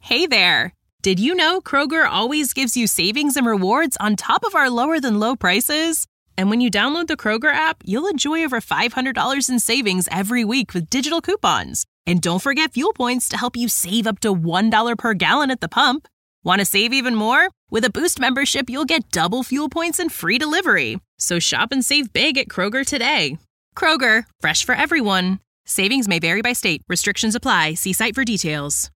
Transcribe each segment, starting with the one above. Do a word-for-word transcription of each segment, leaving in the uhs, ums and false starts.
Hey there! Did you know Kroger always gives you savings and rewards on top of our lower-than-low prices? And when you download the Kroger app, you'll enjoy over five hundred dollars in savings every week with digital coupons. And don't forget fuel points to help you save up to one dollar per gallon at the pump. Want to save even more? With a Boost membership, you'll get double fuel points and free delivery. So shop and save big at Kroger today. Kroger, fresh for everyone. Savings may vary by state. Restrictions apply. See site for details.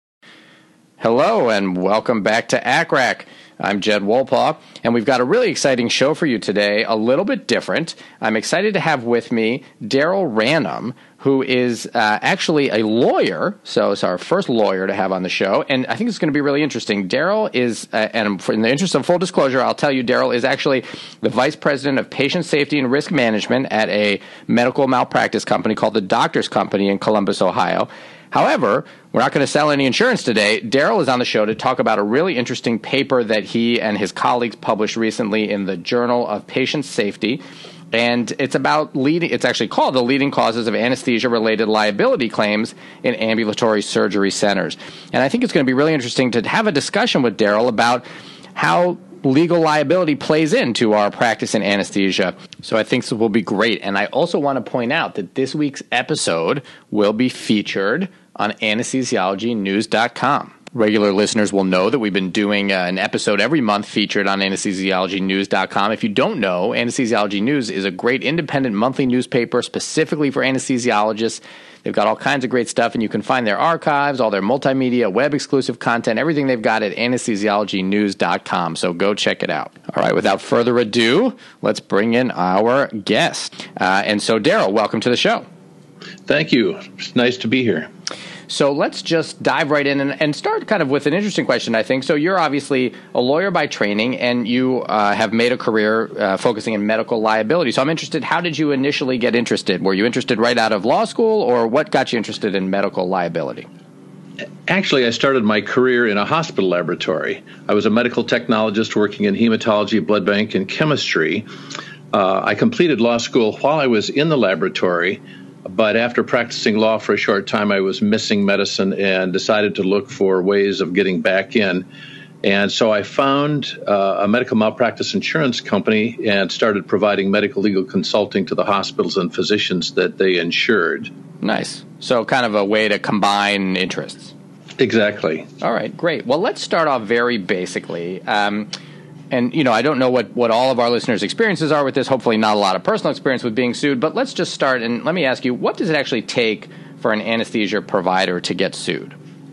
Hello and welcome back to A C R A C. I'm Jed Wolpaw, and we've got a really exciting show for you today, a little bit different. I'm excited to have with me Daryl Ranum, who is uh, actually a lawyer, so it's our first lawyer to have on the show, and I think it's going to be really interesting. Daryl is, uh, and in the interest of full disclosure, I'll tell you, Daryl is actually the Vice President of Patient Safety and Risk Management at a medical malpractice company called the Doctors Company in Columbus, Ohio. However, we're not going to sell any insurance today. Daryl is on the show to talk about a really interesting paper that he and his colleagues published recently in the Journal of Patient Safety. And it's about leading, it's actually called The Leading Causes of Anesthesia-Related Liability Claims in Ambulatory Surgery Centers. And I think it's going to be really interesting to have a discussion with Daryl about how legal liability plays into our practice in anesthesia. So I think this will be great. And I also want to point out that this week's episode will be featured on anesthesiology news dot com. Regular listeners will know that we've been doing uh, an episode every month featured on anesthesiology news dot com. If you don't know, Anesthesiology News is a great independent monthly newspaper specifically for anesthesiologists. They've got all kinds of great stuff, and you can find their archives, all their multimedia, web-exclusive content, everything they've got at anesthesiology news dot com. So go check it out. All right, without further ado, let's bring in our guest. Uh, and so, Daryl, welcome to the show. Thank you. It's nice to be here. So let's just dive right in and, and start kind of with an interesting question, I think. So you're obviously a lawyer by training, and you uh, have made a career uh, focusing in medical liability. So I'm interested, how did you initially get interested? Were you interested right out of law school, or what got you interested in medical liability? Actually, I started my career in a hospital laboratory. I was a medical technologist working in hematology, blood bank, and chemistry. Uh, I completed law school while I was in the laboratory. But after practicing law for a short time, I was missing medicine and decided to look for ways of getting back in. And so I found uh, a medical malpractice insurance company and started providing medical legal consulting to the hospitals and physicians that they insured. Nice. So kind of a way to combine interests. Exactly. All right, great. Well, let's start off very basically. Um, And, you know, I don't know what, what all of our listeners' experiences are with this. Hopefully not a lot of personal experience with being sued. But let's just start. And let me ask you, what does it actually take for an anesthesia provider to get sued?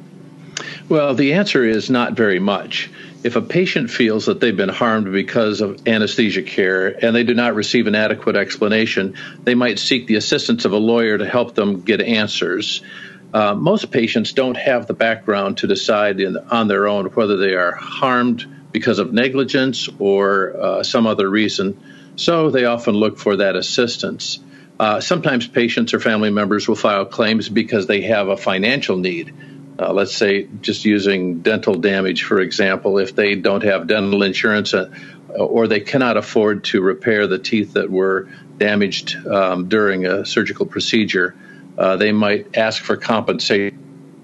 Well, the answer is not very much. If a patient feels that they've been harmed because of anesthesia care and they do not receive an adequate explanation, they might seek the assistance of a lawyer to help them get answers. Uh, most patients don't have the background to decide in, on their own whether they are harmed because of negligence or uh, some other reason, so they often look for that assistance. Uh, sometimes patients or family members will file claims because they have a financial need. Uh, let's say just using dental damage, for example, if they don't have dental insurance uh, or they cannot afford to repair the teeth that were damaged um, during a surgical procedure, uh, they might ask for compensation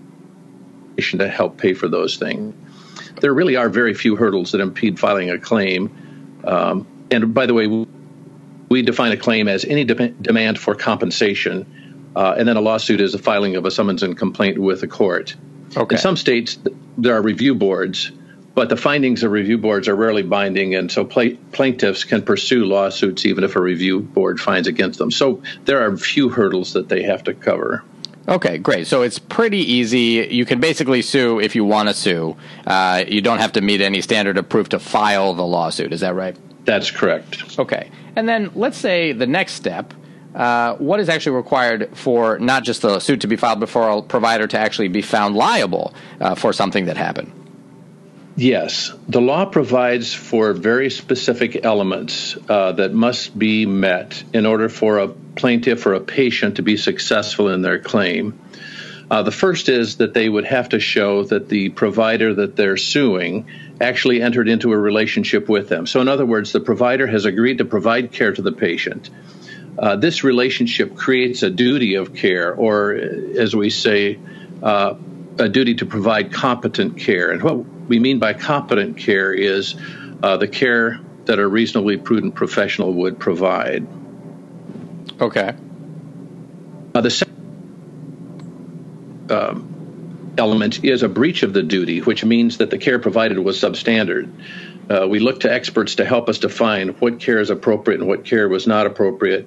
to help pay for those things. There really are very few hurdles that impede filing a claim. Um, and by the way, we define a claim as any de- demand for compensation, uh, and then a lawsuit is the filing of a summons and complaint with the court. Okay. In some states, there are review boards, but the findings of review boards are rarely binding, and so pla- plaintiffs can pursue lawsuits even if a review board finds against them. So there are few hurdles that they have to cover. Okay, great. So it's pretty easy. You can basically sue if you want to sue. Uh, you don't have to meet any standard of proof to file the lawsuit. Is that right? That's correct. Okay. And then let's say the next step, uh, what is actually required for not just the suit to be filed, but for a provider to actually be found liable uh, for something that happened? Yes, the law provides for very specific elements uh, that must be met in order for a plaintiff or a patient to be successful in their claim. Uh, the first is that they would have to show that the provider that they're suing actually entered into a relationship with them. So in other words, the provider has agreed to provide care to the patient. Uh, this relationship creates a duty of care, or as we say, uh, a duty to provide competent care. And what we mean by competent care is uh, the care that a reasonably prudent professional would provide. Okay. Uh, the second um, element is a breach of the duty, which means that the care provided was substandard. Uh, we look to experts to help us define what care is appropriate and what care was not appropriate.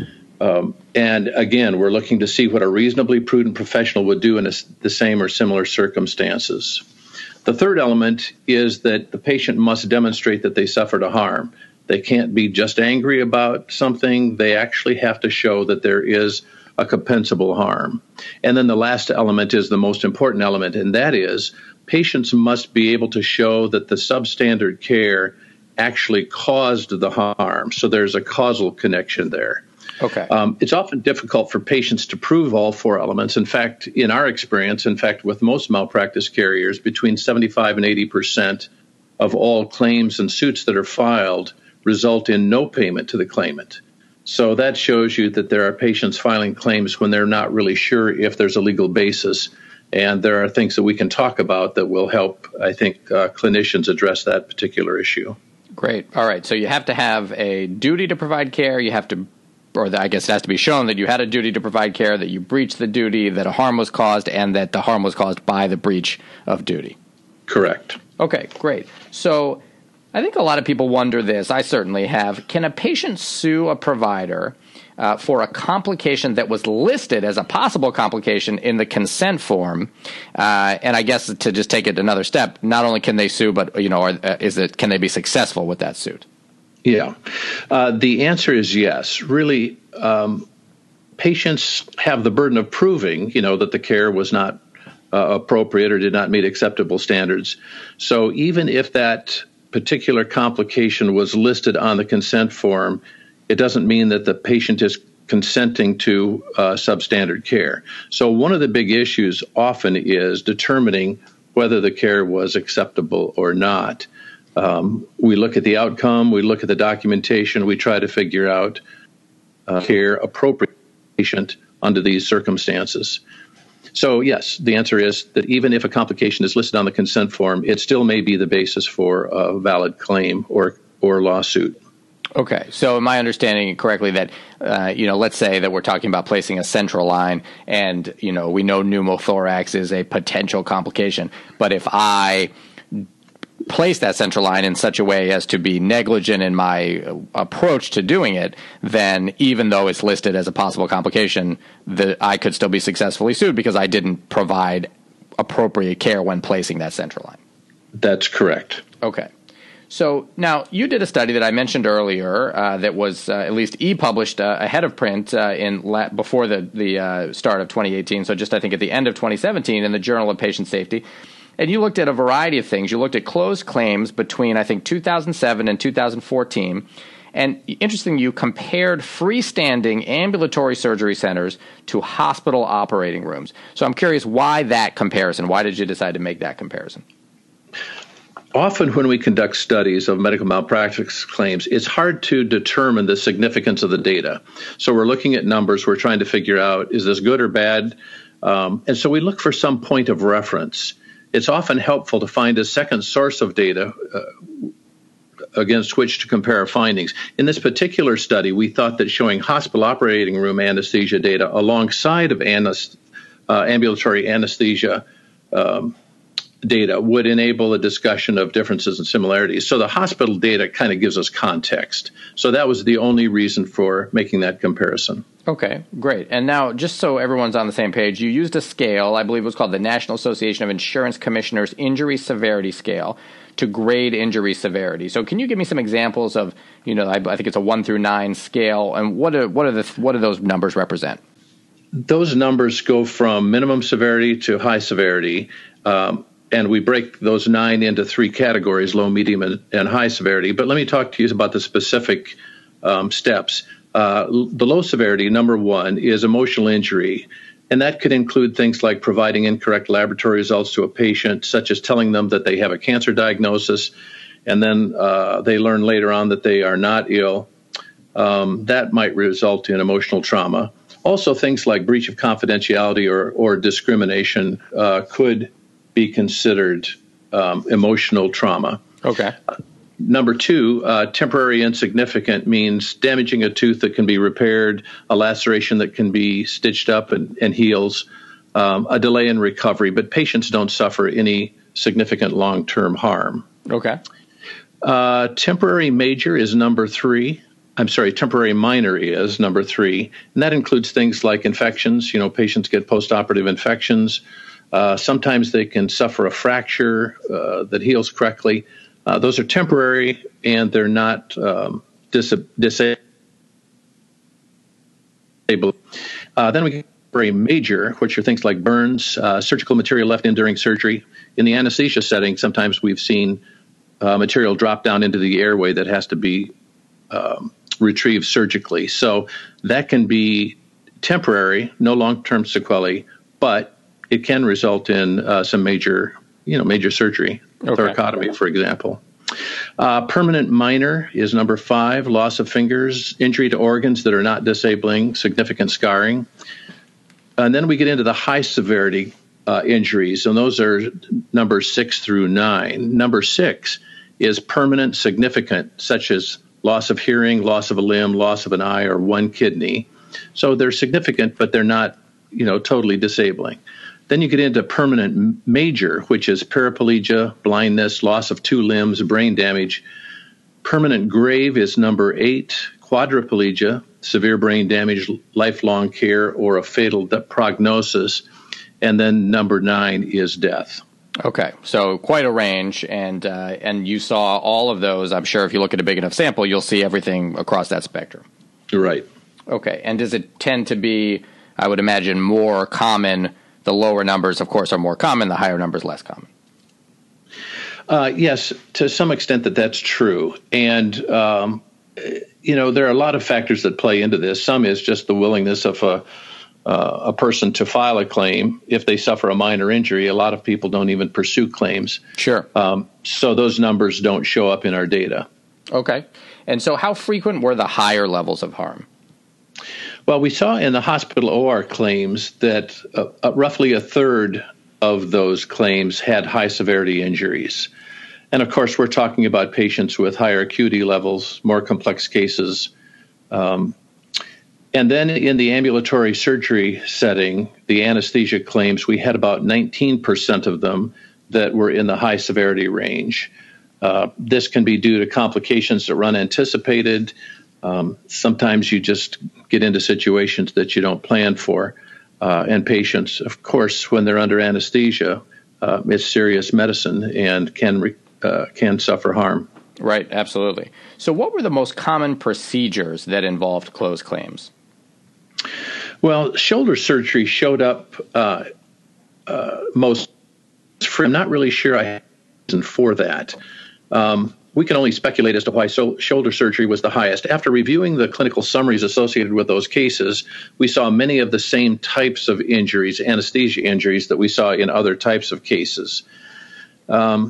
Um, and again, we're looking to see what a reasonably prudent professional would do in a, the same or similar circumstances. The third element is that the patient must demonstrate that they suffered a harm. They can't be just angry about something. They actually have to show that there is a compensable harm. And then the last element is the most important element, and that is patients must be able to show that the substandard care actually caused the harm. So there's a causal connection there. Okay. Um, it's often difficult for patients to prove all four elements. In fact, in our experience, in fact, with most malpractice carriers, between seventy-five and eighty percent of all claims and suits that are filed result in no payment to the claimant. So that shows you that there are patients filing claims when they're not really sure if there's a legal basis. And there are things that we can talk about that will help, I think, uh, clinicians address that particular issue. Great. All right. So you have to have a duty to provide care. You have to, or the, I guess it has to be shown that you had a duty to provide care, that you breached the duty, that a harm was caused, and that the harm was caused by the breach of duty. Correct. Okay, great. So I think a lot of people wonder this. I certainly have. Can a patient sue a provider uh, for a complication that was listed as a possible complication in the consent form? Uh, and I guess to just take it another step, not only can they sue, but you know, are, uh, is it can they be successful with that suit? Yeah, uh, the answer is yes. Really, um, patients have the burden of proving, you know, that the care was not uh, appropriate or did not meet acceptable standards. So even if that particular complication was listed on the consent form, it doesn't mean that the patient is consenting to uh, substandard care. So one of the big issues often is determining whether the care was acceptable or not. Um, we look at the outcome, we look at the documentation, we try to figure out uh, care appropriate patient under these circumstances. So yes, the answer is that even if a complication is listed on the consent form, it still may be the basis for a valid claim or or lawsuit. Okay, so am I understanding it correctly that, uh, you know, let's say that we're talking about placing a central line and, you know, we know pneumothorax is a potential complication, but if I place that central line in such a way as to be negligent in my approach to doing it, then even though it's listed as a possible complication, the, I could still be successfully sued because I didn't provide appropriate care when placing that central line. That's correct. Okay. So now you did a study that I mentioned earlier uh, that was uh, at least e-published uh, ahead of print uh, in la- before the, the uh, start of twenty eighteen, so just I think at the end of twenty seventeen in the Journal of Patient Safety. And you looked at a variety of things. You looked at closed claims between, I think, two thousand seven and two thousand fourteen. And interesting, you compared freestanding ambulatory surgery centers to hospital operating rooms. So I'm curious why that comparison. Why did you decide to make that comparison? Often when we conduct studies of medical malpractice claims, it's hard to determine the significance of the data. So we're looking at numbers. We're trying to figure out, is this good or bad? Um, and so we look for some point of reference. It's often helpful to find a second source of data uh, against which to compare our findings. In this particular study, we thought that showing hospital operating room anesthesia data alongside of anest- uh, ambulatory anesthesia um, data would enable a discussion of differences and similarities. So the hospital data kind of gives us context. So that was the only reason for making that comparison. Okay, great. And now, just so everyone's on the same page, you used a scale, I believe it was called the National Association of Insurance Commissioners Injury Severity Scale, to grade injury severity. So can you give me some examples of, you know, I, I think it's a one through nine scale, and what are, what are the what do those numbers represent? Those numbers go from minimum severity to high severity, um, and we break those nine into three categories, low, medium, and, and high severity. But let me talk to you about the specific um, steps. Uh, the low severity, number one, is emotional injury, and that could include things like providing incorrect laboratory results to a patient, such as telling them that they have a cancer diagnosis, and then uh, they learn later on that they are not ill. Um, that might result in emotional trauma. also, things like breach of confidentiality or, or discrimination uh, could be considered um, emotional trauma. Okay. Uh, number two, uh, temporary insignificant means damaging a tooth that can be repaired, a laceration that can be stitched up and, and heals, um, a delay in recovery, but patients don't suffer any significant long-term harm. Okay. Uh, temporary major is number three. I'm sorry, temporary minor is number three, and that includes things like infections. You know, patients get postoperative infections. Uh, sometimes they can suffer a fracture uh, that heals correctly. Uh, those are temporary, and they're not um, dis- disabled. Uh, then we get temporary major, which are things like burns, uh, surgical material left in during surgery. In the anesthesia setting, sometimes we've seen uh, material drop down into the airway that has to be um, retrieved surgically. So that can be temporary, no long-term sequelae, but it can result in uh, some major, you know, major surgery, okay. thoracotomy, for example. Uh, permanent minor is number five, loss of fingers, injury to organs that are not disabling, significant scarring. And then we get into the high severity uh, injuries, and those are numbers six through nine. Number six is permanent significant, such as loss of hearing, loss of a limb, loss of an eye, or one kidney. So they're significant, but they're not, you know, totally disabling. Then you get into permanent major, which is paraplegia, blindness, loss of two limbs, brain damage. Permanent grave is number eight, quadriplegia, severe brain damage, lifelong care, or a fatal prognosis. And then number nine is death. Okay, so quite a range, and uh, and you saw all of those. I'm sure if you look at a big enough sample, you'll see everything across that spectrum. Right. Okay, and does it tend to be, I would imagine, more common? The lower numbers, of course, are more common. The higher numbers, less common. Uh, yes, to some extent that that's true. And, um, you know, there are a lot of factors that play into this. Some is just the willingness of a Uh, a person to file a claim. If they suffer a minor injury, a lot of people don't even pursue claims. Sure. Um, so those numbers don't show up in our data. Okay. And so how frequent were the higher levels of harm? Well, we saw in the hospital O R claims that uh, uh, roughly a third of those claims had high severity injuries. And of course, we're talking about patients with higher acuity levels, more complex cases. Um, And then in the ambulatory surgery setting, the anesthesia claims, we had about nineteen percent of them that were in the high severity range. Uh, this can be due to complications that were unanticipated. Um, sometimes you just get into situations that you don't plan for. Uh, and patients, of course, when they're under anesthesia, uh, it's serious medicine and can re- uh, can suffer harm. Right, absolutely. So what were the most common procedures that involved closed claims? Well, shoulder surgery showed up uh, uh, most. I'm not really sure I have a reason for that. Um, we can only speculate as to why so shoulder surgery was the highest. After reviewing the clinical summaries associated with those cases, we saw many of the same types of injuries, anesthesia injuries, that we saw in other types of cases. Um,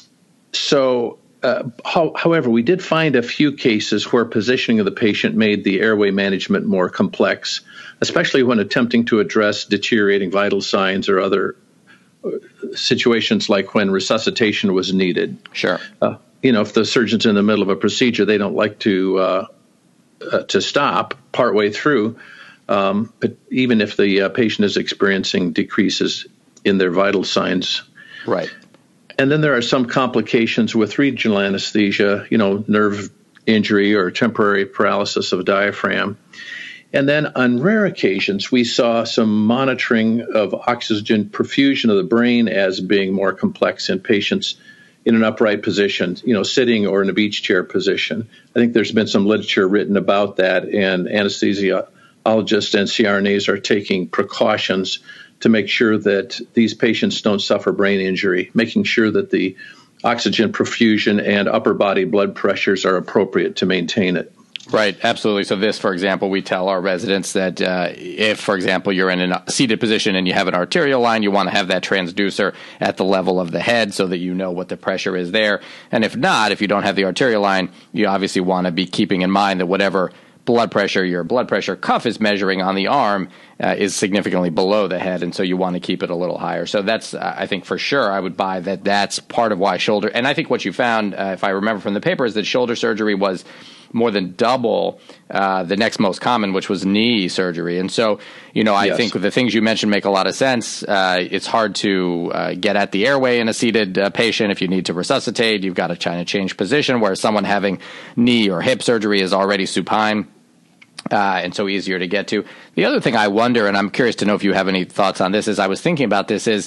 so. Uh, how, however, we did find a few cases where positioning of the patient made the airway management more complex, especially when attempting to address deteriorating vital signs or other situations like when resuscitation was needed. Sure. Uh, you know, if the surgeon's in the middle of a procedure, they don't like to uh, uh, to stop partway through, um, but even if the uh, patient is experiencing decreases in their vital signs. Right. And then there are some complications with regional anesthesia, you know, nerve injury or temporary paralysis of diaphragm. And then on rare occasions, we saw some monitoring of oxygen perfusion of the brain as being more complex in patients in an upright position, you know, sitting or in a beach chair position. I think there's been some literature written about that, and anesthesiologists and C R N As are taking precautions to make sure that these patients don't suffer brain injury, making sure that the oxygen perfusion and upper body blood pressures are appropriate to maintain it. Right, absolutely. So this, for example, we tell our residents that uh, if, for example, you're in a seated position and you have an arterial line, you want to have that transducer at the level of the head so that you know what the pressure is there. And if not, if you don't have the arterial line, you obviously want to be keeping in mind that whatever blood pressure, your blood pressure cuff is measuring on the arm uh, is significantly below the head, and so you want to keep it a little higher. So that's, uh, I think for sure, I would buy that that's part of why shoulder, and I think what you found, uh, if I remember from the paper, is that shoulder surgery was more than double uh, the next most common, which was knee surgery. And so, you know, I yes. think the things you mentioned make a lot of sense. Uh, it's hard to uh, get at the airway in a seated uh, patient. If you need to resuscitate, you've got to try to change position, whereas someone having knee or hip surgery is already supine. Uh, and so easier to get to. The other thing I wonder, and I'm curious to know if you have any thoughts on this, as I was thinking about this, is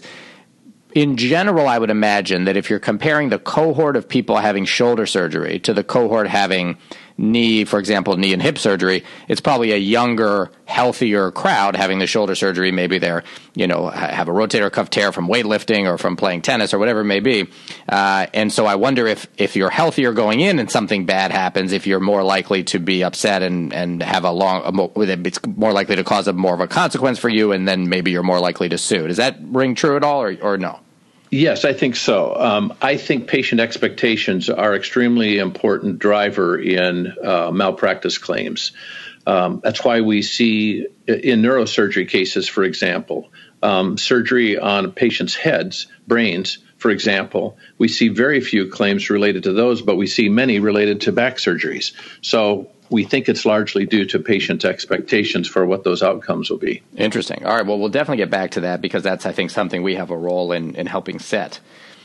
in general, I would imagine that if you're comparing the cohort of people having shoulder surgery to the cohort having knee, for example, knee and hip surgery, it's probably a younger, healthier crowd having the shoulder surgery. Maybe they're, you know, have a rotator cuff tear from weightlifting or from playing tennis or whatever it may be. Uh, and so I wonder if, if you're healthier going in and something bad happens, if you're more likely to be upset and, and have a long, a more, it's more likely to cause a more of a consequence for you, and then maybe you're more likely to sue. Does that ring true at all, or, or no? Yes, I think so. Um, I think patient expectations are extremely important driver in uh, malpractice claims. Um, that's why we see in neurosurgery cases, for example, um, surgery on patients' heads, brains, for example, we see very few claims related to those, but we see many related to back surgeries. So we think it's largely due to patient expectations for what those outcomes will be. Interesting. All right. Well, we'll definitely get back to that because that's, I think, something we have a role in, in helping set.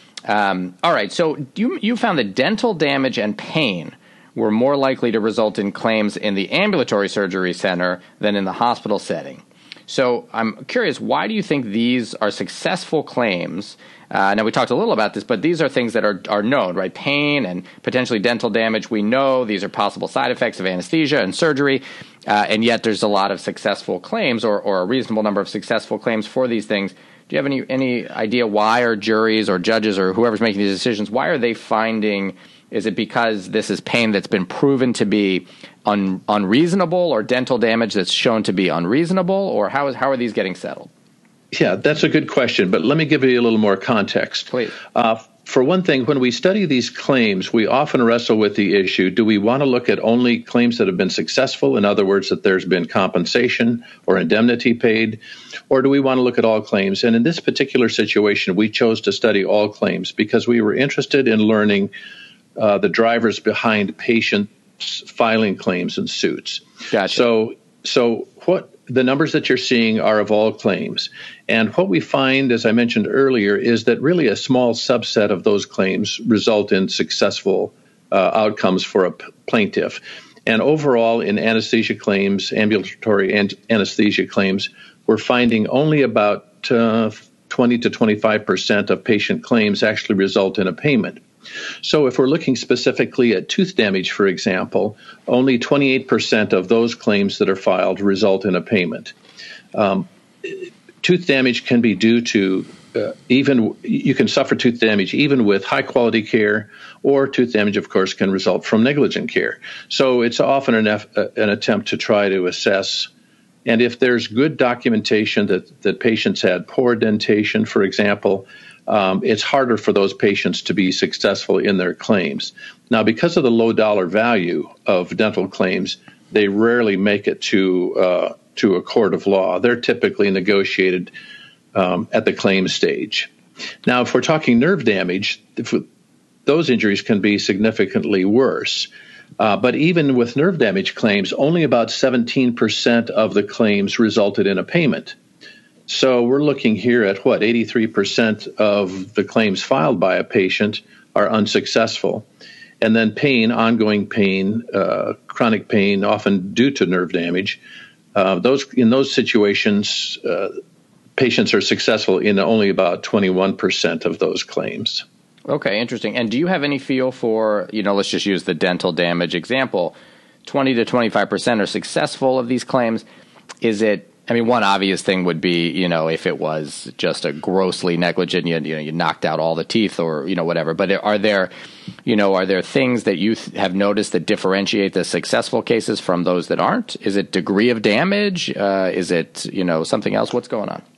Um, all right. So you, you found that dental damage and pain were more likely to result in claims in the ambulatory surgery center than in the hospital setting. So I'm curious, why do you think these are successful claims? Uh, now, we talked a little about this, but these are things that are, are known, right? Pain and potentially dental damage, we know these are possible side effects of anesthesia and surgery, uh, and yet there's a lot of successful claims or, or a reasonable number of successful claims for these things. Do you have any, any idea why are juries or judges or whoever's making these decisions, why are they finding, is it because this is pain that's been proven to be un, unreasonable or dental damage that's shown to be unreasonable, or how is how are these getting settled? Yeah, that's a good question, but let me give you a little more context. Please. Uh, for one thing, when we study these claims, we often wrestle with the issue, do we want to look at only claims that have been successful, in other words, that there's been compensation or indemnity paid, or do we want to look at all claims? And in this particular situation, we chose to study all claims because we were interested in learning uh, the drivers behind patients filing claims and suits. Gotcha. So, so what the numbers that you're seeing are of all claims. And what we find, as I mentioned earlier, is that really a small subset of those claims result in successful uh, outcomes for a p- plaintiff. And overall, in anesthesia claims, ambulatory an- anesthesia claims, we're finding only about uh, twenty to twenty-five percent of patient claims actually result in a payment. So if we're looking specifically at tooth damage, for example, only twenty-eight percent of those claims that are filed result in a payment. Um, tooth damage can be due to uh, even, you can suffer tooth damage even with high quality care, or tooth damage, of course, can result from negligent care. So it's often an, eff- an attempt to try to assess. And if there's good documentation that, that patients had poor dentation, for example, Um, it's harder for those patients to be successful in their claims. Now, because of the low dollar value of dental claims, they rarely make it to uh, to a court of law. They're typically negotiated um, at the claim stage. Now, if we're talking nerve damage, if those injuries can be significantly worse. Uh, but even with nerve damage claims, only about seventeen percent of the claims resulted in a payment. So we're looking here at what, eighty-three percent of the claims filed by a patient are unsuccessful. And then pain, ongoing pain, uh, chronic pain, often due to nerve damage. Uh, those in those situations, uh, patients are successful in only about twenty-one percent of those claims. Okay, interesting. And do you have any feel for, you know, let's just use the dental damage example, twenty to twenty-five percent are successful of these claims. Is it, I mean, one obvious thing would be, you know, if it was just a grossly negligent, you, you know, you knocked out all the teeth or, you know, whatever. But are there, you know, are there things that you th- have noticed that differentiate the successful cases from those that aren't? Is it degree of damage? Uh, is it, you know, something else? What's going on?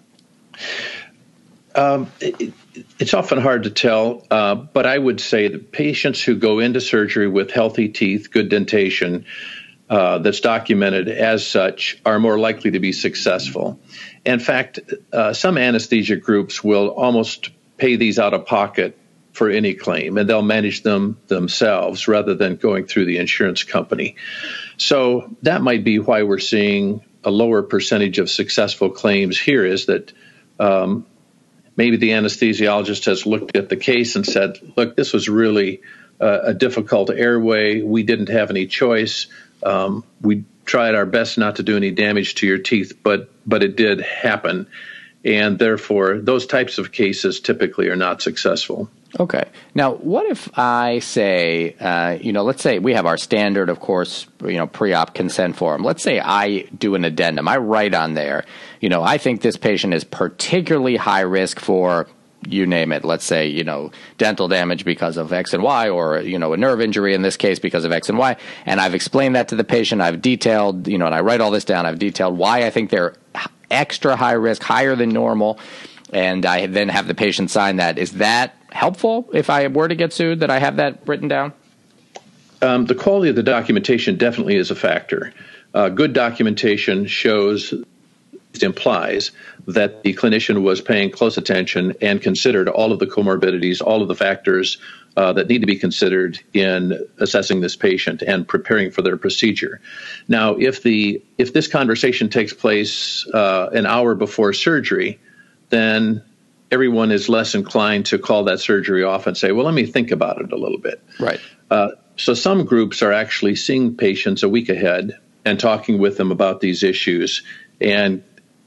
Um, it, it's often hard to tell, uh, but I would say that patients who go into surgery with healthy teeth, good dentation, uh, that's documented as such are more likely to be successful. In fact, uh, some anesthesia groups will almost pay these out of pocket for any claim, and they'll manage them themselves rather than going through the insurance company. So that might be why we're seeing a lower percentage of successful claims here, is that um, maybe the anesthesiologist has looked at the case and said, look, this was really uh, a difficult airway. We didn't have any choice. Um, we tried our best not to do any damage to your teeth, but but it did happen. And therefore, those types of cases typically are not successful. Okay. Now, what if I say, uh, you know, let's say we have our standard, of course, you know, pre-op consent form. Let's say I do an addendum. I write on there, you know, I think this patient is particularly high risk for, you name it. Let's say, you know, dental damage because of X and Y, or, you know, a nerve injury in this case because of X and Y. And I've explained that to the patient. I've detailed, you know, and I write all this down. I've detailed why I think they're extra high risk, higher than normal. And I then have the patient sign that. Is that helpful if I were to get sued, that I have that written down? Um, the quality of the documentation definitely is a factor. Uh, good documentation shows, it implies that the clinician was paying close attention and considered all of the comorbidities, all of the factors uh, that need to be considered in assessing this patient and preparing for their procedure. Now, if the if this conversation takes place uh, an hour before surgery, then everyone is less inclined to call that surgery off and say, well, let me think about it a little bit. Right. Uh, so some groups are actually seeing patients a week ahead and talking with them about these issues and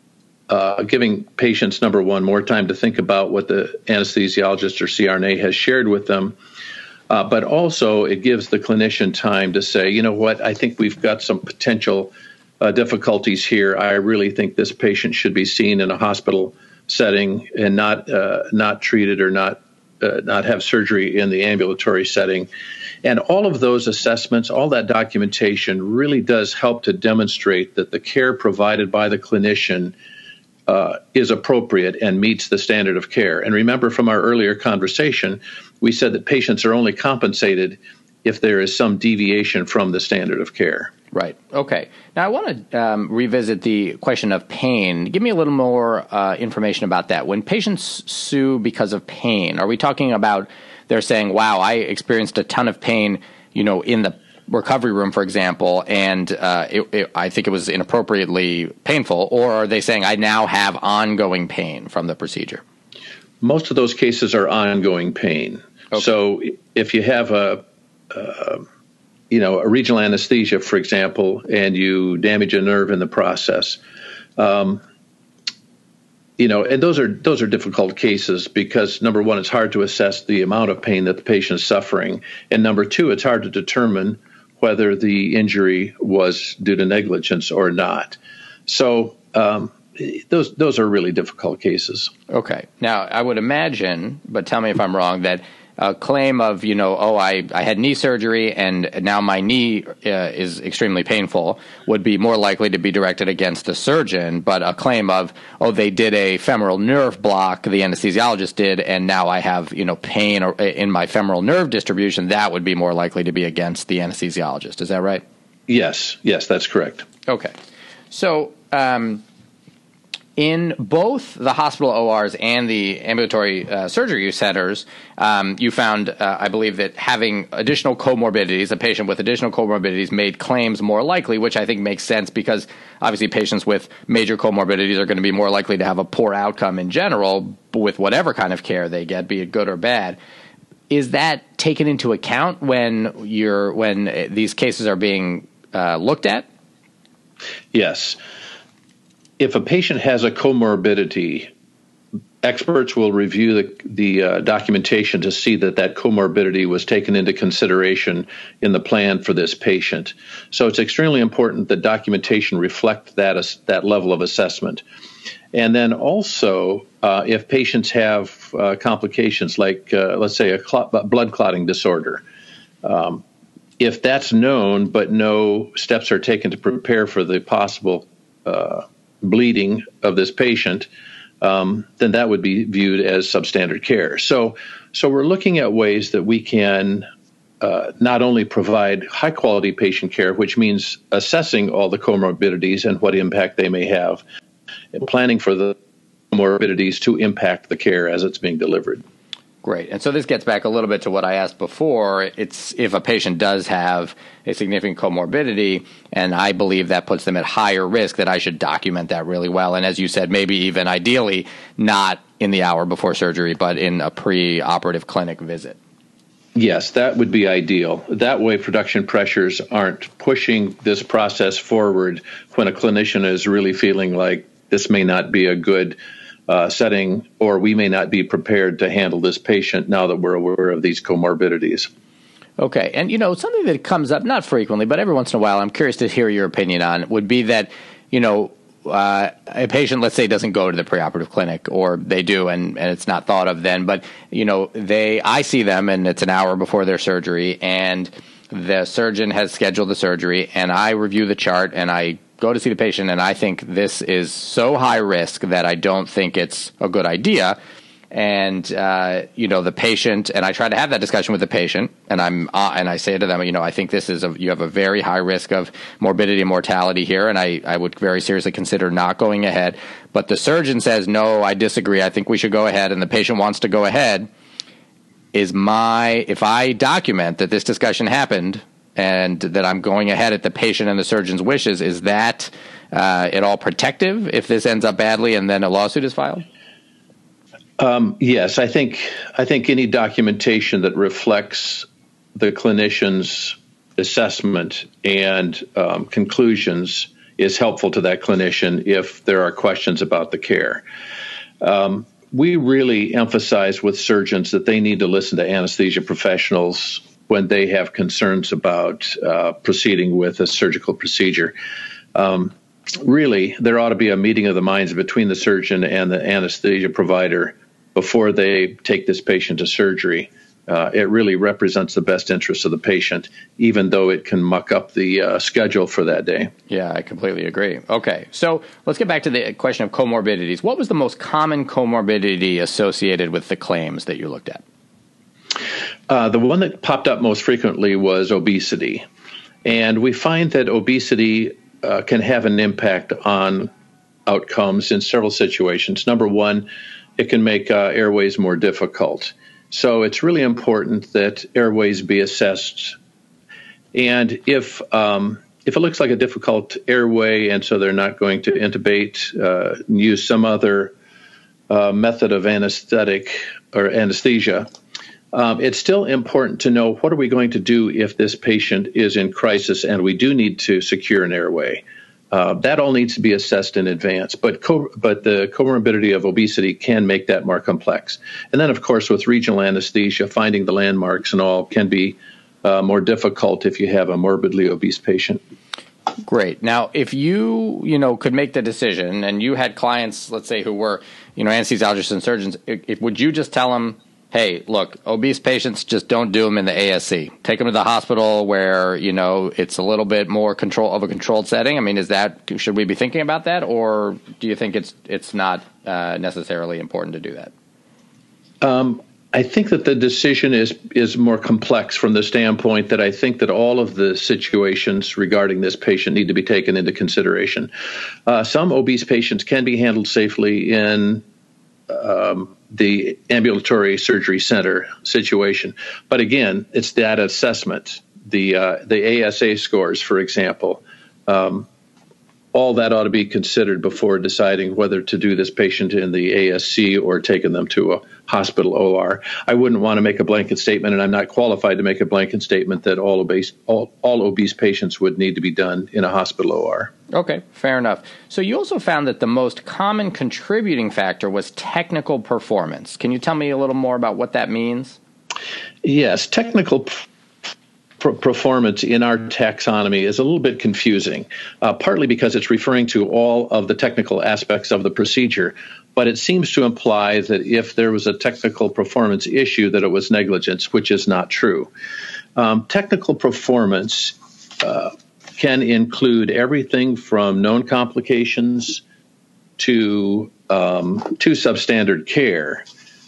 uh, giving patients, number one, more time to think about what the anesthesiologist or C R N A has shared with them. Uh, but also it gives the clinician time to say, you know what, I think we've got some potential uh, difficulties here. I really think this patient should be seen in a hospital setting and not uh, not treated or not uh, not have surgery in the ambulatory setting. And all of those assessments, all that documentation really does help to demonstrate that the care provided by the clinician uh, is appropriate and meets the standard of care. And remember from our earlier conversation, we said that patients are only compensated if there is some deviation from the standard of care. Right. Okay. Now, I want to um, revisit the question of pain. Give me a little more uh, information about that. When patients sue because of pain, are we talking about they're saying, wow, I experienced a ton of pain, you know, in the recovery room, for example, and uh, it, it, I think it was inappropriately painful, or are they saying I now have ongoing pain from the procedure? Most of those cases are ongoing pain. Okay. So if you have a uh, you know, a regional anesthesia, for example, and you damage a nerve in the process, um, you know, and those are those are difficult cases because, number one, it's hard to assess the amount of pain that the patient is suffering, and number two, it's hard to determine whether the injury was due to negligence or not. So um, those those are really difficult cases. Okay. Now, I would imagine, but tell me if I'm wrong, that a claim of, you know, oh, I, I had knee surgery and now my knee uh, is extremely painful would be more likely to be directed against the surgeon. But a claim of, oh, they did a femoral nerve block, the anesthesiologist did, and now I have, you know, pain or, in my femoral nerve distribution, that would be more likely to be against the anesthesiologist. Is that right? Yes. Yes, that's correct. Okay. So, um, in both the hospital O Rs and the ambulatory uh, surgery centers, um, you found, uh, I believe, that having additional comorbidities, a patient with additional comorbidities made claims more likely, which I think makes sense because obviously patients with major comorbidities are going to be more likely to have a poor outcome in general with whatever kind of care they get, be it good or bad. Is that taken into account when you're when these cases are being uh, looked at? Yes. If a patient has a comorbidity, experts will review the, the uh, documentation to see that that comorbidity was taken into consideration in the plan for this patient. So it's extremely important that documentation reflect that, uh, that level of assessment. And then also, uh, if patients have uh, complications like, uh, let's say, a clot, blood clotting disorder, um, if that's known but no steps are taken to prepare for the possible uh bleeding of this patient, um, then that would be viewed as substandard care. So, so we're looking at ways that we can uh, not only provide high-quality patient care, which means assessing all the comorbidities and what impact they may have, and planning for the comorbidities to impact the care as it's being delivered. Great. And so this gets back a little bit to what I asked before. It's if a patient does have a significant comorbidity, and I believe that puts them at higher risk, that I should document that really well. And as you said, maybe even ideally not in the hour before surgery, but in a pre-operative clinic visit. Yes, that would be ideal. That way, production pressures aren't pushing this process forward when a clinician is really feeling like this may not be a good uh, setting, or we may not be prepared to handle this patient now that we're aware of these comorbidities. Okay. And, you know, something that comes up, not frequently, but every once in a while, I'm curious to hear your opinion on, would be that, you know, Uh, a patient, let's say, doesn't go to the preoperative clinic, or they do, and, and it's not thought of then. But, you know, they, I see them, and it's an hour before their surgery, and the surgeon has scheduled the surgery, and I review the chart, and I go to see the patient, and I think this is so high risk that I don't think it's a good idea. And, uh, you know, the patient, and I try to have that discussion with the patient, and I'm, uh, and I say to them, you know, I think this is a, you have a very high risk of morbidity and mortality here, and I, I would very seriously consider not going ahead. But the surgeon says, no, I disagree. I think we should go ahead, and the patient wants to go ahead. Is my, if I document that this discussion happened and that I'm going ahead at the patient and the surgeon's wishes, is that uh, at all protective if this ends up badly and then a lawsuit is filed? Um, yes, I think I think any documentation that reflects the clinician's assessment and um, conclusions is helpful to that clinician if there are questions about the care. Um, we really emphasize with surgeons that they need to listen to anesthesia professionals when they have concerns about uh, proceeding with a surgical procedure. Um, really, there ought to be a meeting of the minds between the surgeon and the anesthesia provider before they take this patient to surgery. Uh, it really represents the best interest of the patient, even though it can muck up the uh, schedule for that day. Yeah, I completely agree. Okay, so let's get back to the question of comorbidities. What was the most common comorbidity associated with the claims that you looked at? Uh, the one that popped up most frequently was obesity. And we find that obesity uh, can have an impact on outcomes in several situations. Number one, it can make uh, airways more difficult. So it's really important that airways be assessed. And if um, if it looks like a difficult airway, and so they're not going to intubate, uh, use some other uh, method of anesthetic or anesthesia, um, it's still important to know what are we going to do if this patient is in crisis and we do need to secure an airway. Uh, that all needs to be assessed in advance, but co- but the comorbidity of obesity can make that more complex. And then, of course, with regional anesthesia, finding the landmarks and all can be uh, more difficult if you have a morbidly obese patient. Great. Now, if you, you know, could make the decision, and you had clients, let's say, who were, you know, anesthesiologists and surgeons, if, if, would you just tell them, hey, look, obese patients, just don't do them in the A S C. Take them to the hospital where, you know, it's a little bit more control of a controlled setting. I mean, is that, should we be thinking about that, or do you think it's it's not uh, necessarily important to do that? Um, I think that the decision is is more complex from the standpoint that I think that all of the situations regarding this patient need to be taken into consideration. Uh, some obese patients can be handled safely in um, the ambulatory surgery center situation. But again, it's that assessment, the uh, the A S A scores, for example. Um, all that ought to be considered before deciding whether to do this patient in the A S C or taking them to a hospital O R. I wouldn't want to make a blanket statement, and I'm not qualified to make a blanket statement that all obese all, all obese patients would need to be done in a hospital O R. Okay, fair enough. So you also found that the most common contributing factor was technical performance. Can you tell me a little more about what that means? Yes, technical performance in our taxonomy is a little bit confusing, uh, partly because it's referring to all of the technical aspects of the procedure, but it seems to imply that if there was a technical performance issue, that it was negligence, which is not true. Um, technical performance uh, can include everything from known complications to um, to substandard care.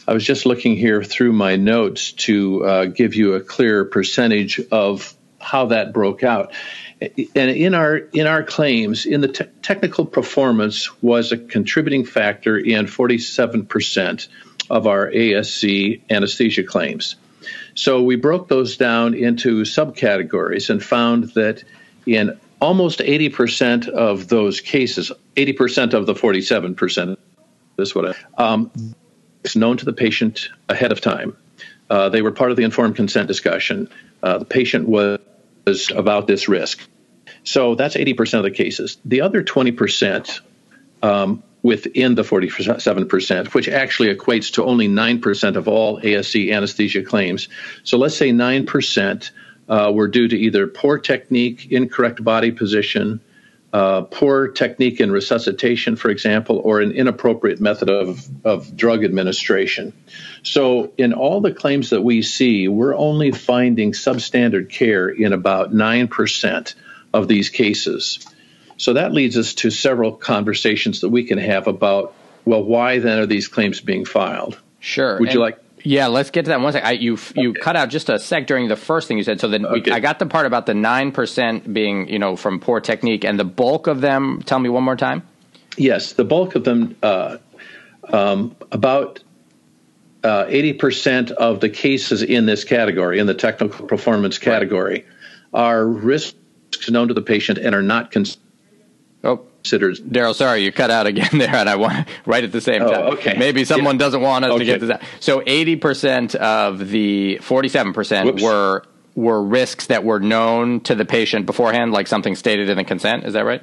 I was just looking here through my notes to uh, give you a clear percentage of how that broke out. And in our in our claims, in the te- technical performance was a contributing factor in forty-seven percent of our A S C anesthesia claims. So we broke those down into subcategories and found that in almost eighty percent of those cases, eighty percent of the forty-seven percent, is what I, um, it's known to the patient ahead of time. Uh, they were part of the informed consent discussion. Uh, the patient was about this risk. So that's eighty percent of the cases. The other twenty percent um, within the forty-seven percent, which actually equates to only nine percent of all A S C anesthesia claims. So let's say nine percent uh, were due to either poor technique, incorrect body position, uh, poor technique in resuscitation, for example, or an inappropriate method of, of drug administration. So in all the claims that we see, we're only finding substandard care in about nine percent of these cases. So that leads us to several conversations that we can have about, well, why then are these claims being filed? Sure. Would and, you like? Yeah, let's get to that in one second. I, you you okay. cut out just a sec during the first thing you said. So then we, okay. I got the part about the nine percent being, you know, from poor technique, and the bulk of them, tell me one more time. Yes, the bulk of them, uh, um, about uh, eighty percent of the cases in this category, in the technical performance category, right, are risks known to the patient and are not considered. Oh, Daryl, sorry, you cut out again there, and I want right at the same time. Oh, okay. Maybe someone yeah. doesn't want us okay. to get to that. So eighty percent of the forty-seven percent Whoops. were were risks that were known to the patient beforehand, like something stated in the consent. Is that right?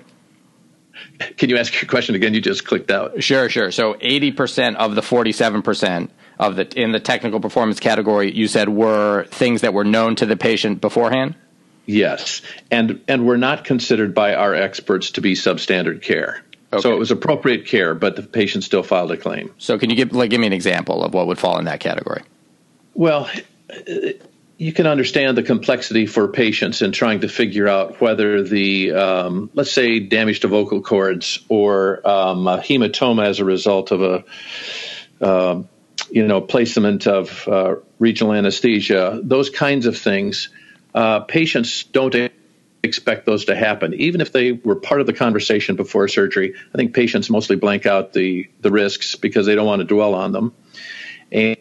Can you ask your question again? You just clicked out. Sure, sure. So eighty percent of the forty-seven percent of the in the technical performance category, you said were things that were known to the patient beforehand? Yes, and and were not considered by our experts to be substandard care. Okay. So it was appropriate care, but the patient still filed a claim. So can you give like give me an example of what would fall in that category? Well, you can understand the complexity for patients in trying to figure out whether the, um, let's say, damage to vocal cords or um, a hematoma as a result of a, uh, you know, placement of uh, regional anesthesia, those kinds of things. Uh, patients don't expect those to happen. Even if they were part of the conversation before surgery, I think patients mostly blank out the, the risks because they don't want to dwell on them. And,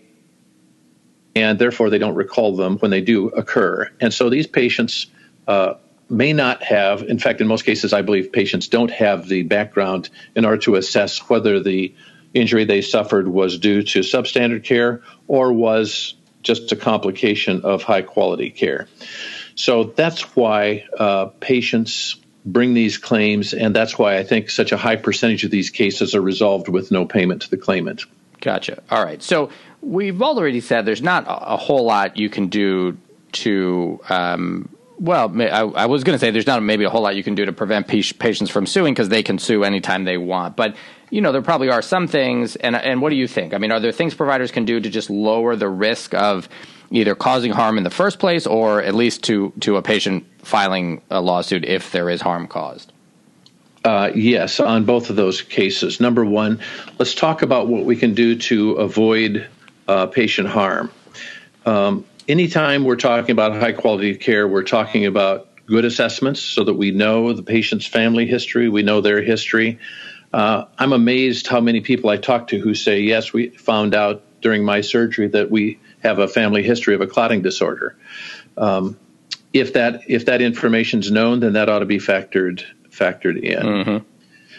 and therefore, they don't recall them when they do occur. And so these patients uh, may not have, in fact, in most cases, I believe patients don't have the background in order to assess whether the injury they suffered was due to substandard care or was just a complication of high-quality care. So that's why uh, patients bring these claims, and that's why I think such a high percentage of these cases are resolved with no payment to the claimant. Gotcha. All right. So we've already said there's not a, a whole lot you can do to um, well, I, I was going to say there's not maybe a whole lot you can do to prevent patients from suing because they can sue anytime they want. But, you know, there probably are some things. And, and what do you think? I mean, are there things providers can do to just lower the risk of either causing harm in the first place or at least to, to a patient filing a lawsuit if there is harm caused? Uh, yes, on both of those cases. Number one, let's talk about what we can do to avoid uh, patient harm. Um, anytime we're talking about high quality care, we're talking about good assessments so that we know the patient's family history, we know their history. Uh, I'm amazed how many people I talk to who say, yes, we found out during my surgery that we have a family history of a clotting disorder. Um, if that if that information is known, then that ought to be factored factored in. Mm-hmm.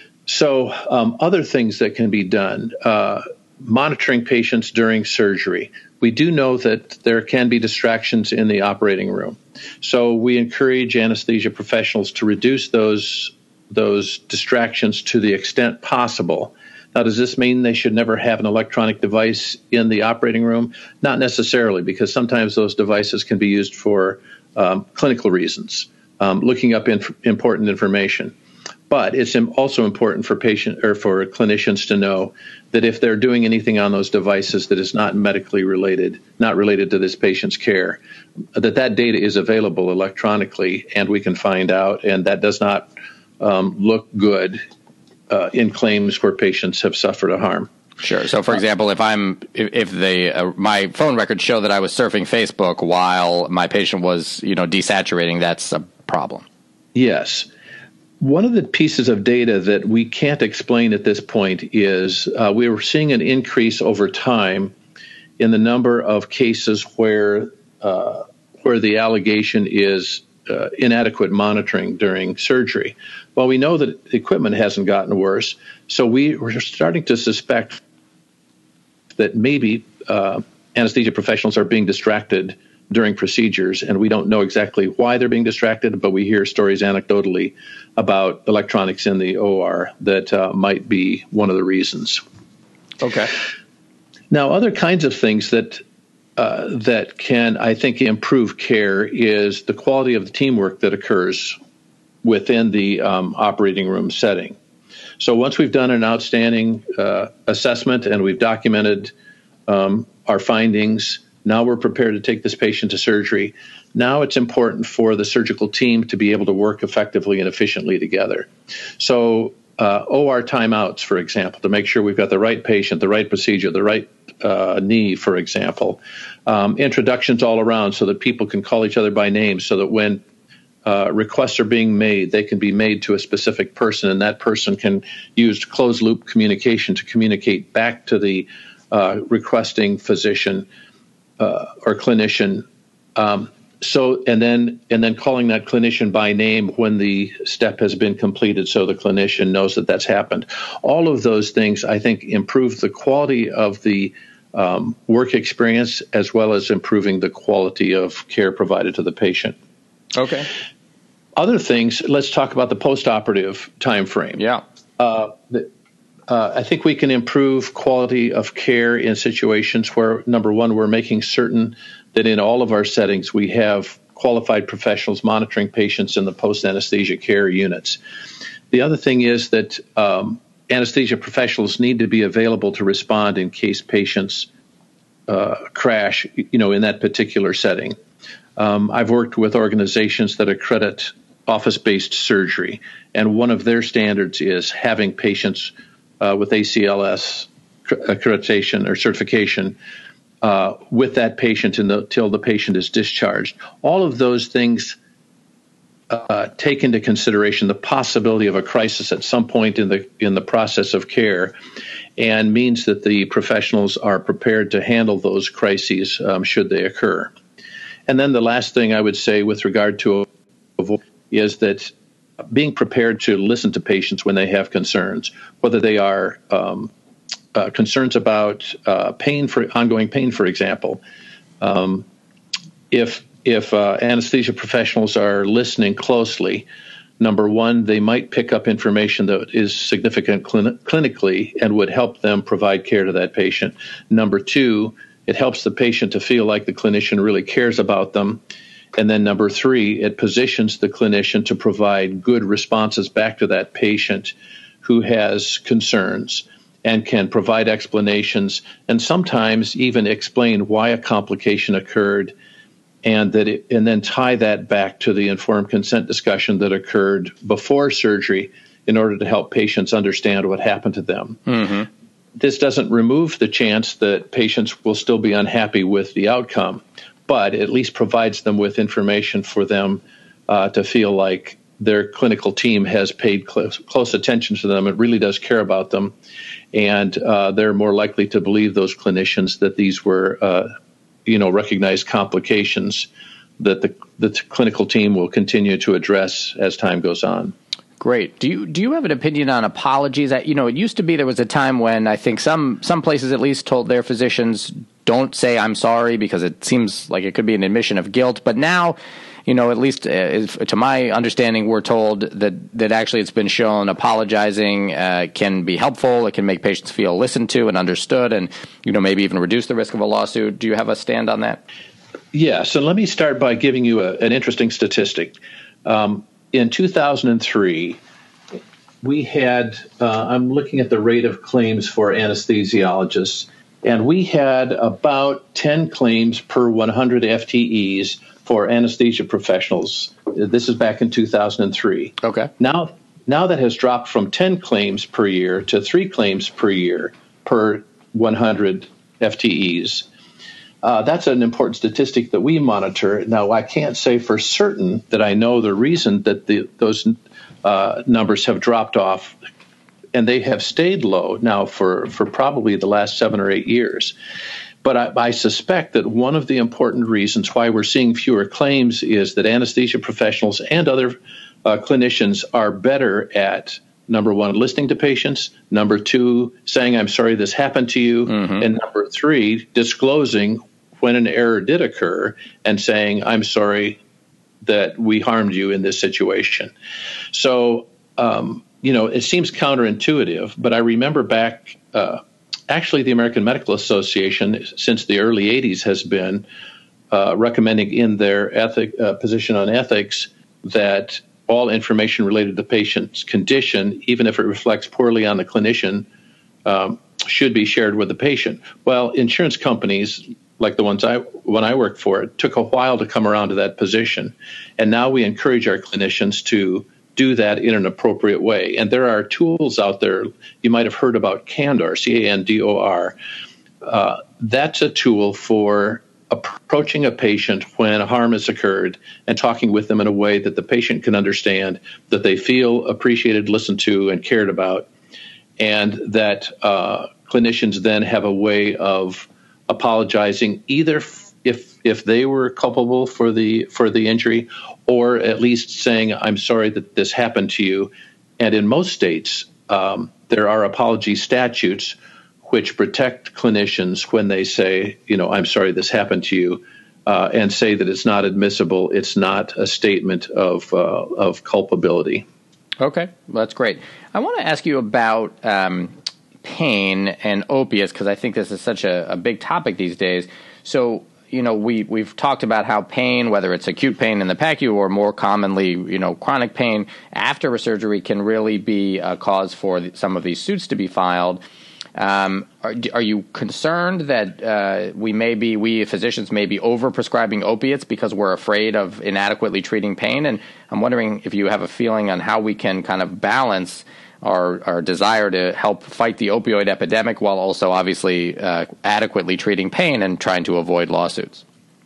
So um, other things that can be done, uh, monitoring patients during surgery. We do know that there can be distractions in the operating room. So we encourage anesthesia professionals to reduce those those distractions to the extent possible. Now, does this mean they should never have an electronic device in the operating room? Not necessarily, because sometimes those devices can be used for um, clinical reasons, um, looking up inf- important information. But it's also important for patient or for clinicians to know that if they're doing anything on those devices that is not medically related, not related to this patient's care, that that data is available electronically and we can find out, and that does not um, look good uh, in claims where patients have suffered a harm. Sure. So, for example, if I'm if, if the uh, my phone records show that I was surfing Facebook while my patient was, you know, desaturating, that's a problem. Yes. One of the pieces of data that we can't explain at this point is uh, we were seeing an increase over time in the number of cases where uh, where the allegation is uh, inadequate monitoring during surgery. Well, we know that the equipment hasn't gotten worse, so we were starting to suspect that maybe uh, anesthesia professionals are being distracted during procedures, and we don't know exactly why they're being distracted, but we hear stories anecdotally about electronics in the O R that uh, might be one of the reasons. Okay. Now, other kinds of things that uh, that can, I think, improve care is the quality of the teamwork that occurs within the um, operating room setting. So once we've done an outstanding uh, assessment and we've documented um, our findings, now we're prepared to take this patient to surgery. Now it's important for the surgical team to be able to work effectively and efficiently together. So uh, O R timeouts, for example, to make sure we've got the right patient, the right procedure, the right uh, knee, for example. Um, introductions all around so that people can call each other by name so that when uh, requests are being made, they can be made to a specific person, and that person can use closed-loop communication to communicate back to the uh, requesting physician Uh, or clinician, um, so and then and then calling that clinician by name when the step has been completed, so the clinician knows that that's happened. All of those things, I think, improve the quality of the um, work experience as well as improving the quality of care provided to the patient. Okay. Other things. Let's talk about the post-operative time frame. Yeah. Uh, the, Uh, I think we can improve quality of care in situations where, number one, we're making certain that in all of our settings we have qualified professionals monitoring patients in the post-anesthesia care units. The other thing is that um, anesthesia professionals need to be available to respond in case patients uh, crash, you know, in that particular setting. Um, I've worked with organizations that accredit office-based surgery, and one of their standards is having patients Uh, with A C L S accreditation or certification uh, with that patient until the patient is discharged. All of those things uh, take into consideration the possibility of a crisis at some point in the in the process of care, and means that the professionals are prepared to handle those crises um, should they occur. And then the last thing I would say with regard to is that being prepared to listen to patients when they have concerns, whether they are um, uh, concerns about uh, pain for ongoing pain, for example. Um, if if uh, anesthesia professionals are listening closely, number one, they might pick up information that is significant clin- clinically and would help them provide care to that patient. Number two, it helps the patient to feel like the clinician really cares about them. And then number three, it positions the clinician to provide good responses back to that patient who has concerns and can provide explanations and sometimes even explain why a complication occurred, and that it, and then tie that back to the informed consent discussion that occurred before surgery in order to help patients understand what happened to them. Mm-hmm. This doesn't remove the chance that patients will still be unhappy with the outcome, but at least provides them with information for them uh, to feel like their clinical team has paid close, close attention to them. It really does care about them, and uh, they're more likely to believe those clinicians that these were, uh, you know, recognized complications that the, the clinical team will continue to address as time goes on. Great. Do you do you have an opinion on apologies? That, you know, it used to be there was a time when I think some some places at least told their physicians, don't say I'm sorry, because it seems like it could be an admission of guilt. But now, you know, at least uh, if, to my understanding, we're told that that actually it's been shown apologizing uh, can be helpful. It can make patients feel listened to and understood, and, you know, maybe even reduce the risk of a lawsuit. Do you have a stand on that? Yeah. So let me start by giving you a, an interesting statistic. Um, In two thousand three, we had, uh, I'm looking at the rate of claims for anesthesiologists, and we had about ten claims per one hundred F T Es for anesthesia professionals. This is back in two thousand three. Okay. Now, now that has dropped from ten claims per year to three claims per year per one hundred F T Es. Uh, that's an important statistic that we monitor. Now, I can't say for certain that I know the reason that the, those uh, numbers have dropped off, and they have stayed low now for, for probably the last seven or eight years. But I, I suspect that one of the important reasons why we're seeing fewer claims is that anesthesia professionals and other uh, clinicians are better at, number one, listening to patients, number two, saying, I'm sorry this happened to you, mm-hmm. and number three, disclosing when an error did occur and saying, I'm sorry that we harmed you in this situation. So, um, you know, it seems counterintuitive, but I remember back, uh, actually the American Medical Association, since the early eighties, has been uh, recommending in their ethic, uh, position on ethics that all information related to the patient's condition, even if it reflects poorly on the clinician, um, should be shared with the patient. Well, insurance companies, like the ones I when I worked for, it took a while to come around to that position. And now we encourage our clinicians to do that in an appropriate way. And there are tools out there. You might have heard about Candor, C A N D O R. Uh, that's a tool for approaching a patient when harm has occurred and talking with them in a way that the patient can understand, that they feel appreciated, listened to, and cared about, and that uh, clinicians then have a way of apologizing either f- if if they were culpable for the for the injury, or at least saying, I'm sorry that this happened to you. And in most states, um, there are apology statutes which protect clinicians when they say, you know, I'm sorry this happened to you, uh, and say that it's not admissible. It's not a statement of uh, of culpability. Okay, well, that's great. I want to ask you about um, pain and opiates, because I think this is such a, a big topic these days. So, you know, we, we've talked about how pain, whether it's acute pain in the P A C U or more commonly, you know, chronic pain after a surgery, can really be a cause for the, some of these suits to be filed. Um, are, are you concerned that uh, we may be, we physicians may be over-prescribing opiates because we're afraid of inadequately treating pain? And I'm wondering if you have a feeling on how we can kind of balance our, our desire to help fight the opioid epidemic while also obviously uh, adequately treating pain and trying to avoid lawsuits.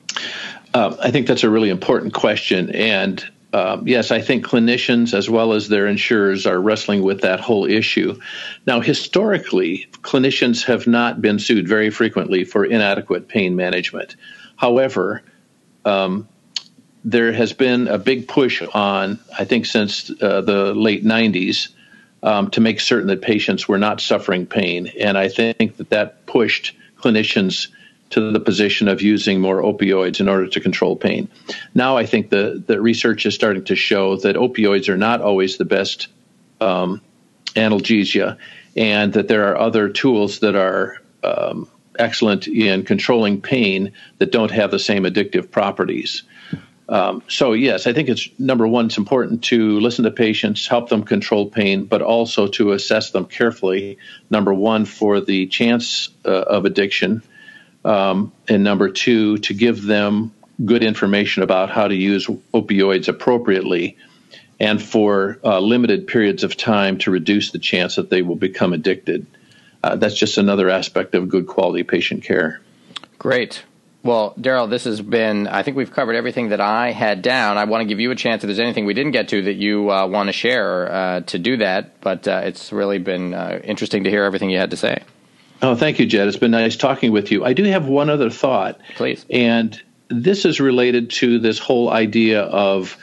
Um, I think that's a really important question. And Um, yes, I think clinicians as well as their insurers are wrestling with that whole issue. Now, historically, clinicians have not been sued very frequently for inadequate pain management. However, um, there has been a big push on, I think since uh, the late nineties, um, to make certain that patients were not suffering pain. And I think that that pushed clinicians to the position of using more opioids in order to control pain. Now I think the, the research is starting to show that opioids are not always the best um, analgesia, and that there are other tools that are um, excellent in controlling pain that don't have the same addictive properties. Um, so yes, I think it's, number one, it's important to listen to patients, help them control pain, but also to assess them carefully, number one, for the chance uh, of addiction, Um, and number two, to give them good information about how to use opioids appropriately and for uh, limited periods of time to reduce the chance that they will become addicted. Uh, that's just another aspect of good quality patient care. Great. Well, Daryl, this has been, I think we've covered everything that I had down. I want to give you a chance if there's anything we didn't get to that you uh, want to share uh, to do that. But uh, it's really been uh, interesting to hear everything you had to say. Oh, thank you, Jed. It's been nice talking with you. I do have one other thought. Please. And this is related to this whole idea of,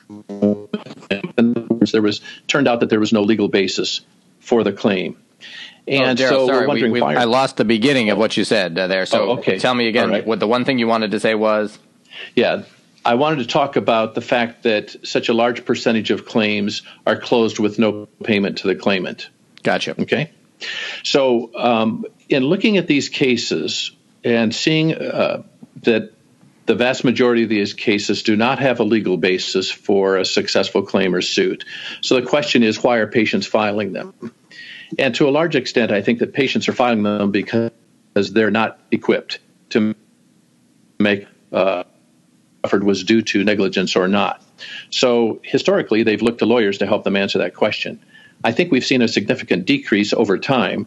there was, turned out that there was no legal basis for the claim. And oh, Daryl, so sorry, we're wondering we, we, why. I lost the beginning of what you said uh, there. So oh, okay. Tell me again, right. what the one thing you wanted to say was? Yeah, I wanted to talk about the fact that such a large percentage of claims are closed with no payment to the claimant. Gotcha. Okay. So um, in looking at these cases and seeing uh, that the vast majority of these cases do not have a legal basis for a successful claim or suit. So the question is, why are patients filing them? And to a large extent, I think that patients are filing them because they're not equipped to make uh, effort was due to negligence or not. So historically, they've looked to lawyers to help them answer that question. I think we've seen a significant decrease over time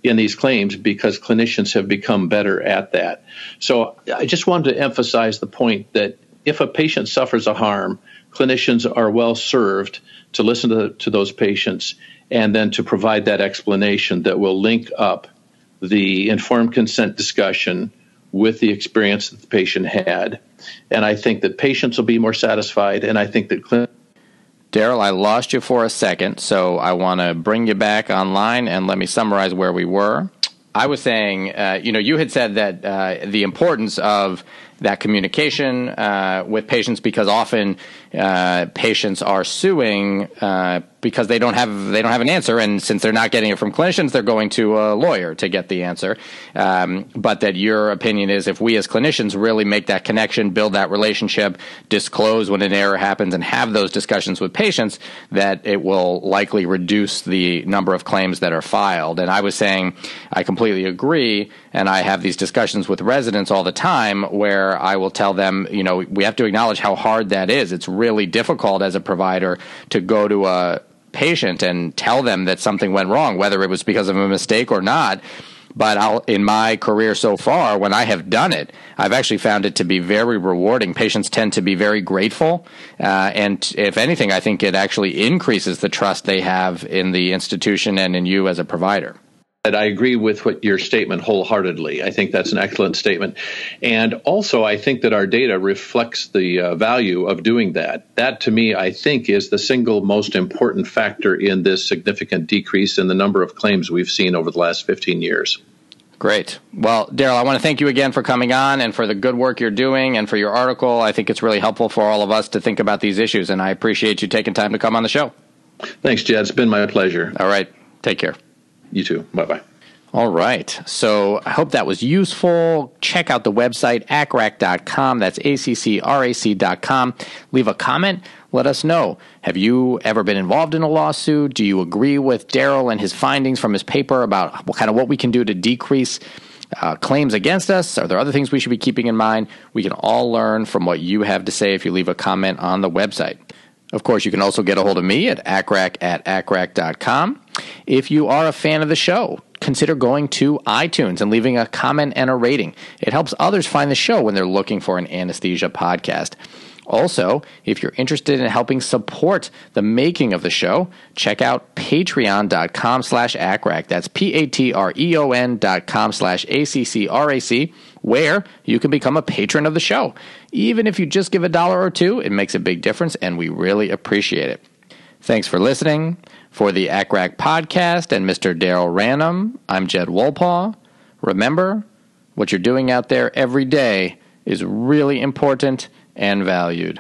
in these claims because clinicians have become better at that. So I just wanted to emphasize the point that if a patient suffers a harm, clinicians are well served to listen to, to those patients and then to provide that explanation that will link up the informed consent discussion with the experience that the patient had. And I think that patients will be more satisfied, and I think that clinicians. Daryl, I lost you for a second, so I want to bring you back online and let me summarize where we were. I was saying, uh, you know, you had said that uh, the importance of that communication uh, with patients, because often uh, patients are suing uh, because they don't have they don't have an answer, and since they're not getting it from clinicians, they're going to a lawyer to get the answer. Um, but that your opinion is, if we as clinicians really make that connection, build that relationship, disclose when an error happens, and have those discussions with patients, that it will likely reduce the number of claims that are filed. And I was saying, I completely agree, and I have these discussions with residents all the time where I will tell them, you know, we have to acknowledge how hard that is. It's really difficult as a provider to go to a patient and tell them that something went wrong, whether it was because of a mistake or not. But I'll, in my career so far, when I have done it, I've actually found it to be very rewarding. Patients tend to be very grateful. Uh, and if anything, I think it actually increases the trust they have in the institution and in you as a provider. I agree with what your statement wholeheartedly. I think that's an excellent statement. And also, I think that our data reflects the uh, value of doing that. That, to me, I think is the single most important factor in this significant decrease in the number of claims we've seen over the last fifteen years. Great. Well, Daryl, I want to thank you again for coming on and for the good work you're doing and for your article. I think it's really helpful for all of us to think about these issues, and I appreciate you taking time to come on the show. Thanks, Jed. It's been my pleasure. All right. Take care. You too. Bye-bye. All right. So I hope that was useful. Check out the website, A C C R A C dot com. That's A C C R A C dot com. Leave a comment. Let us know. Have you ever been involved in a lawsuit? Do you agree with Daryl and his findings from his paper about what kind of what we can do to decrease uh, claims against us? Are there other things we should be keeping in mind? We can all learn from what you have to say if you leave a comment on the website. Of course, you can also get a hold of me at A C C R A C at A C C R A C dot com. If you are a fan of the show, consider going to iTunes and leaving a comment and a rating. It helps others find the show when they're looking for an anesthesia podcast. Also, if you're interested in helping support the making of the show, check out patreon.com slash ACCRAC. That's P-A-T-R-E-O-N dot com slash A-C-C-R-A-C, where you can become a patron of the show. Even if you just give a dollar or two, it makes a big difference, and we really appreciate it. Thanks for listening. For the A C C R A C podcast and Mister Daryl Ranum, I'm Jed Wolpaw. Remember, what you're doing out there every day is really important and valued.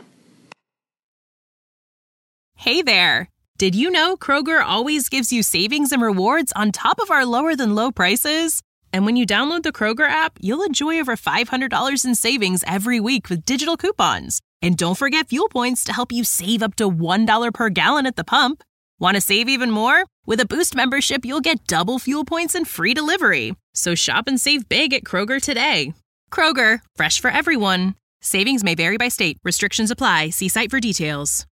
Hey there! Did you know Kroger always gives you savings and rewards on top of our lower-than-low prices? And when you download the Kroger app, you'll enjoy over five hundred dollars in savings every week with digital coupons. And don't forget fuel points to help you save up to one dollar per gallon at the pump. Want to save even more? With a Boost membership, you'll get double fuel points and free delivery. So shop and save big at Kroger today. Kroger, fresh for everyone. Savings may vary by state. Restrictions apply. See site for details.